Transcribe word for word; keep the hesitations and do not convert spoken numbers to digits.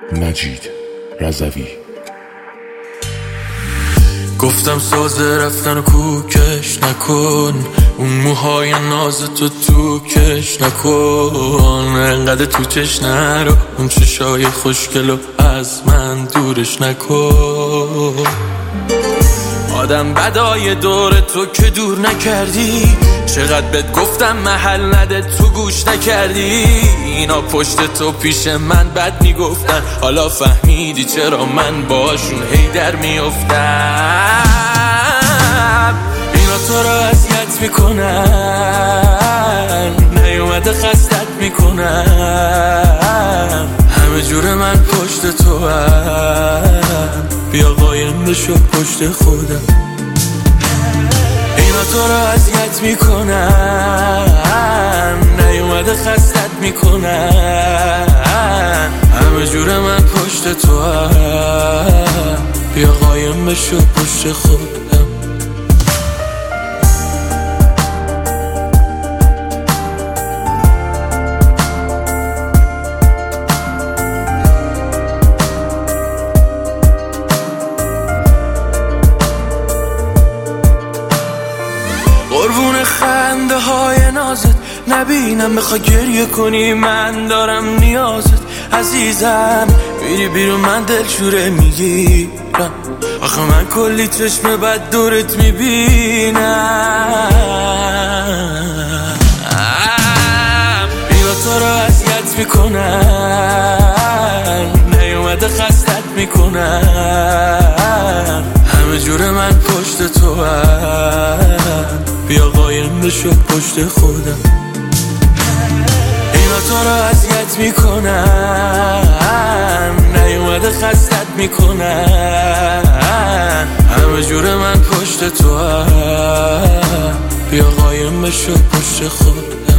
مجید رضوی. گفتم سازه رفتن و کوکش نکن، اون موهای ناز تو تو کش نکن، انقدر تو چش نرو، اون چشای خوشگلو از من دورش نکن. آدم بدای دور تو که دور نکردی، چقدر بهت گفتم محل نده تو گوش نکردی. اینا پشت تو پیش من بد میگفتن، حالا فهمیدی چرا من باشون هی در میافتم. اینا تو رو اذیت میکنن، نیومده خستت میکنن، همه جور من پشت تو هم، بیا قایم بشو پشت خودم. اینا تو رو اذیت میکنن، نیومده خستت میکنن، همه جور من پشت تو هم، بیا قایم بشو پشت خودم. قربون خنده های نازت نبینم، بخوا گریه کنی من دارم نیازت. عزیزم میری بیرون من دلشوره میگیرم، آخه من کلی چشم بد دورت میبینم. اینا تو رو اذیت میکنن، نیومده خستت میکنن، همه جور من پشت تو هم، بیا قایم بشو پشت خودم. اینا تو رو اذیت میکنن، نیومده خستت میکنن، همه جور من پشت تو هم، بیا قایم بشو پشت خودم.